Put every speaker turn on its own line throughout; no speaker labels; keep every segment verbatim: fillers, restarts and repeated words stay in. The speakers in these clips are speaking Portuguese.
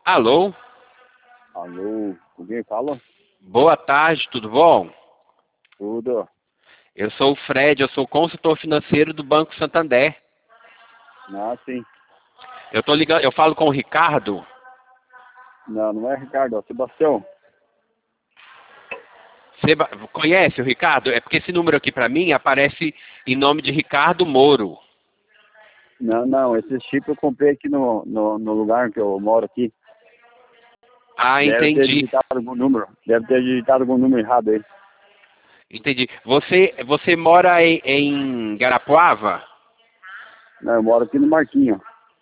Alô?
Alô, com quem fala?
Boa tarde, tudo bom?
Tudo.
Eu sou o Fred, eu sou consultor financeiro do Banco Santander.
Ah, sim.
Eu tô ligando, eu falo com o Ricardo.
Não, não é Ricardo, é o Sebastião.
Você ba- conhece o Ricardo? É porque esse número aqui pra mim aparece em nome de Ricardo Moro.
Não, não, esse chip eu comprei aqui no, no, no lugar que eu moro aqui.
Ah,
Deve ter
entendi.
digitado algum número. Deve ter digitado algum número errado aí.
Entendi. Você, você mora em, em Garapuava?
Não, eu moro aqui no Marquinho.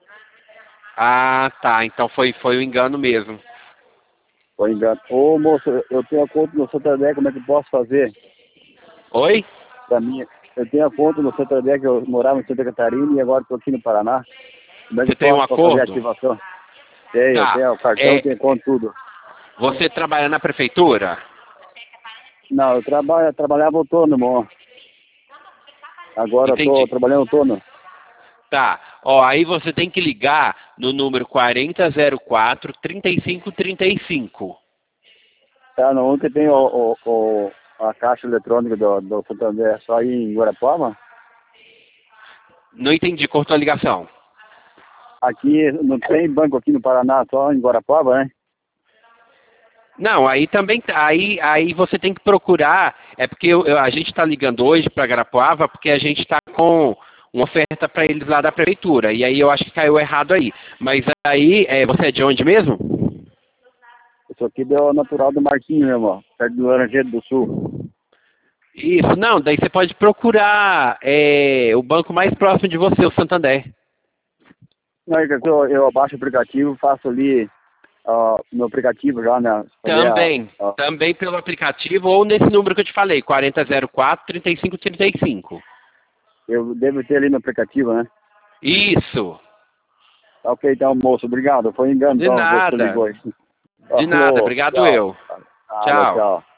Ah, tá. Então foi, foi um engano mesmo.
Foi engano. Ô, moço, eu tenho a conta no Santander, como é que eu posso fazer?
Oi?
Pra mim, eu tenho a conta no Santander, que eu morava em Santa Catarina e agora estou aqui no Paraná. Como é que
Você
eu
tem um
posso pra fazer a
acordo?
ativação? Tenho, eu
Tá.
tenho o cartão,
É,
tenho conta, tudo.
você trabalha na prefeitura?
Não, eu trabalho, eu trabalhava autônomo. Agora eu tô
Entendi.
trabalhando autônomo.
Tá. Ó, aí você tem que ligar no número quarenta zero quatro, trinta e cinco trinta e cinco.
Tá, no ontem tem o, o, o, a caixa eletrônica do, do Santander só aí em Guarapuava.
Não entendi, cortou a ligação.
Aqui não tem banco aqui no Paraná, só em Guarapuava, né?
Não, aí também, tá- aí, aí você tem que procurar, é porque eu- eu- a gente está ligando hoje para Garapuava porque a gente está com uma oferta para eles lá da prefeitura, e aí eu acho que caiu errado aí. Mas aí, é, você é de onde mesmo?
Isso aqui deu natural do Marquinho mesmo, ó, perto do Laranjeiro do Sul.
Isso, não, daí você pode procurar é, o banco mais próximo de você, o Santander.
Não, é que eu, eu abaixo o aplicativo, faço ali ó, no aplicativo já, né? Fazer a,
Também,
a,
também pelo aplicativo ou nesse número que eu te falei, quarenta zero quatro, trinta e cinco trinta e cinco.
eu devo ter ali no aplicativo, né?
Isso,
Tá, ok, então, moço, obrigado. Foi engano,
de
então, você
nada,
ligou aí.
de nada,
Falou,
obrigado
tchau.
eu.
Fala,
Tchau.
tchau.